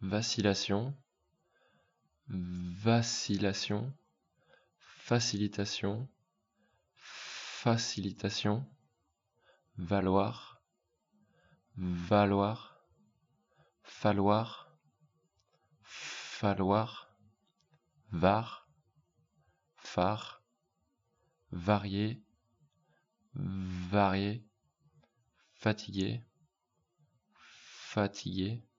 vacillation, vacillation, facilitation, facilitation, valoir, valoir, falloir, falloir, var, phare, varier, varier, fatigué, fatigué,